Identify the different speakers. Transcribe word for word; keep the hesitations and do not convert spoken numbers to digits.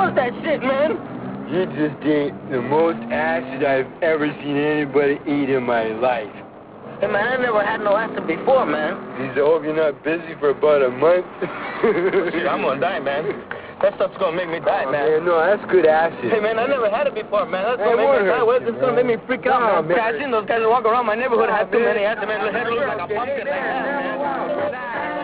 Speaker 1: was that shit, man?
Speaker 2: You just ate the most acid I've ever seen anybody eat in my life.
Speaker 1: Hey, man, I never had no acid before, man.
Speaker 2: Geez, I hope you're not busy for about a month.
Speaker 1: Shit, I'm gonna die, man. That stuff's gonna make me die,
Speaker 2: oh,
Speaker 1: man.
Speaker 2: man. No, that's good acid.
Speaker 1: Hey, man, I never had it before, man. That's
Speaker 2: hey,
Speaker 1: gonna make me die. Well,
Speaker 2: you,
Speaker 1: it's gonna make me freak out,
Speaker 2: no,
Speaker 1: man. man. I seen those guys that walk around my neighborhood
Speaker 2: no,
Speaker 1: have too
Speaker 2: man.
Speaker 1: many acid, man. Their head looks like a pumpkin like that, man.